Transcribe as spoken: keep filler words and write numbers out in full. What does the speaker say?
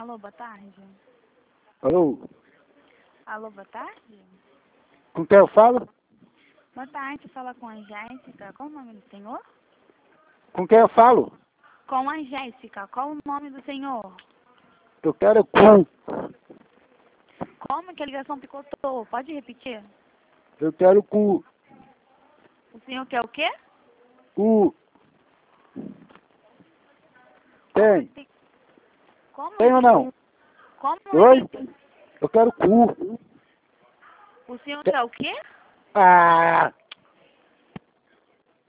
Alô, boa tarde. Alô? Alô, boa tarde. Com quem eu falo? Boa tarde, fala com a Jéssica. Qual o nome do senhor? Com quem eu falo? Com a Jéssica. Qual o nome do senhor? Eu quero cu. Como que a ligação picotou? Pode repetir? Eu quero cu. O senhor quer o quê? Cu. Tem? Como? Tem ou não? Como? Oi? repita? Eu quero cu. O senhor Tem- quer o quê? Ah!